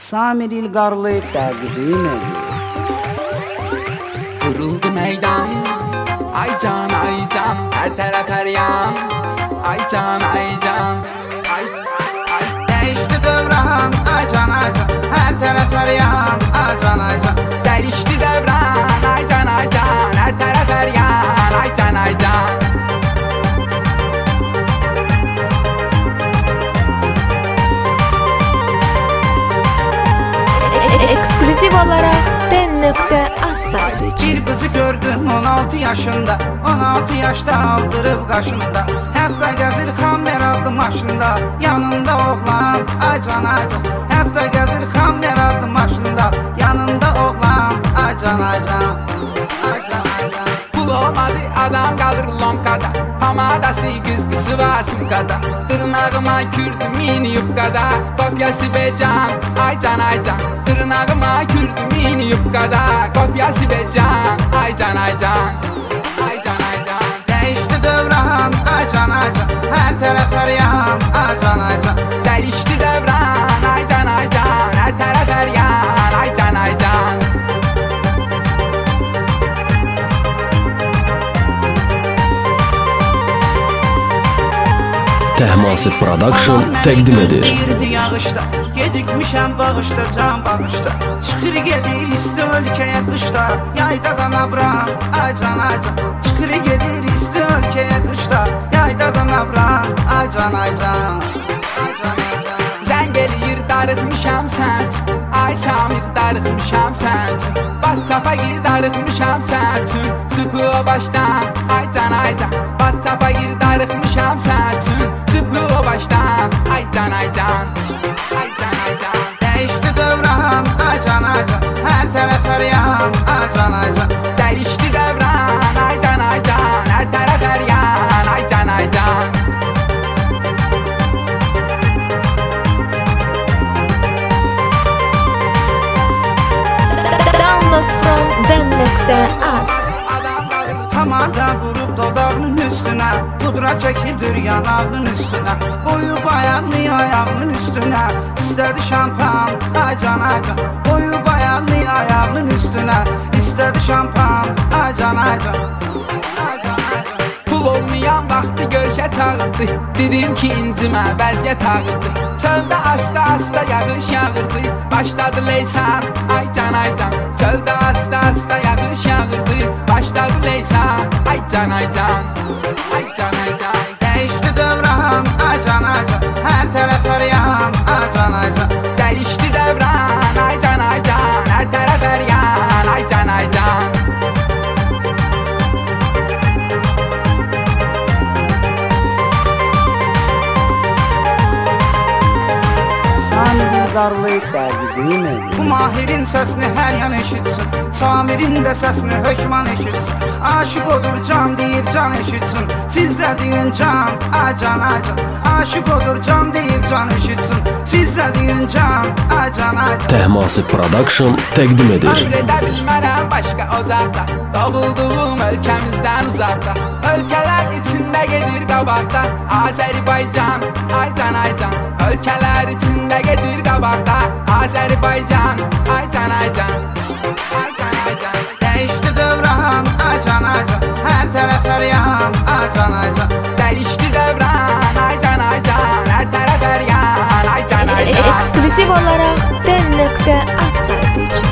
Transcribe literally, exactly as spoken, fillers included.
Samir İlgarlı təqdim edir. Kuruldu meydan, ay can ay can, her taraf her yan. Ay can ay can, ay ay. Değişti dövran, ay can ay can, her taraf her yan. Ay can ay can. Değişti devran, ay can ay can, her taraf her yan. Ay can ay can. Ekskluziv olarak den nokta az saytıcı. Bir kızı gördüm on altı yaşında, on altı yaşta aldırıp kaşında. Hatta gezir hammer aldı maşında, yanında oğlan ay can ay can. Hatta gezir hammer aldı maşında, yanında oğlan ay can ay can. Ay can ay can. Pul olmadı adam kalır lomkada, pamadası güzgüsü var sumkada. Tırnağıma kürdüm mini yupkada, kopyası be can ay can ay can. Tırnağıma kürdüm mini yupkada, kopyası be can ay can ay can. Ay can ay can. Değişti dövran ay can ay can, her taraf her yan ay can ay can. Değişti devran ay can ay can, her taraf her yan. Ay can ay can. Tehmasib Production təqdim edir. Girdi yağışda, gecikmişəm bağışda, can bağışda. Çıxır gedir isti ölkəyə qışda, yaydadan abram, ay can ay can. Çıxır gedir isti ölkəyə qışda, yaydadan abram, ay can ay can. Ay can ay can. Zəng eləyir darıxmışam sən üçün, ay Samir darıxmışam sən üçün. Battapa gir darıxmışam sən üçün, süpü o başdan, ay can ay can. Battapa gir darıxmışam sən üçün, süpü o başdan, ay can ay can. Ay can ay can. Değişti dövran, ay can ay can, her taraf her yan, ay can ay can. Değişti devran, ay can ay can, her taraf her yan. Ay can ay can. Download from den nokta az. Hamada vurup dodağının üstüne, pudra çekildir yanağının üstüne. Koyup ayağını ayağının üstüne, istedi şampan ay can ay can. Koyup ayağını ayağının üstüne, istedi şampan ay can ay can. Ay can ay can. Pul olmayan vaxtı görkə çağırdı, dedim ki incimə vəziyyət ağırdı. Çöldə asta asta yağış yağırdı, başladı leysan ay can ay can. Çöldə asta asta yağış yağırdı, başladı leysan ay can ay can. Ay can ay can. Değişti dövran ay can ay can, her taraf her yan ay can ay can. Değişti devran ay can ay can, her taraf her yan. Ay can ay can. Samir İlgarlı təqdim edir. Bu mahirin səsini hər yan eşitsin, Samirin də səsini hökman eşitsin. Aşık odur can deyib can eşitsin, sizdə deyin can ay can ay can. Aşık odur can deyib can eşitsin, sizdə deyin can ay can ay can. Tehmasib Production təqdim edir. Ömrədə bilmərəm başqa ocaqda, doğulduğum ölkəmizdən uzaqda. Ölkələr içində gedir qabaqda, Azərbaycan ay can ay can. Ölkələr içində gedir qabaqda, Azərbaycan ay can ay can. Ay can ay can. Değişti dövran ay can ay can, her taraf her yan ay can ay can. Değişti devran ay can ay can, her taraf her yan. Ay can ay can. Ekskluziv olarak den nokta az saytıcı.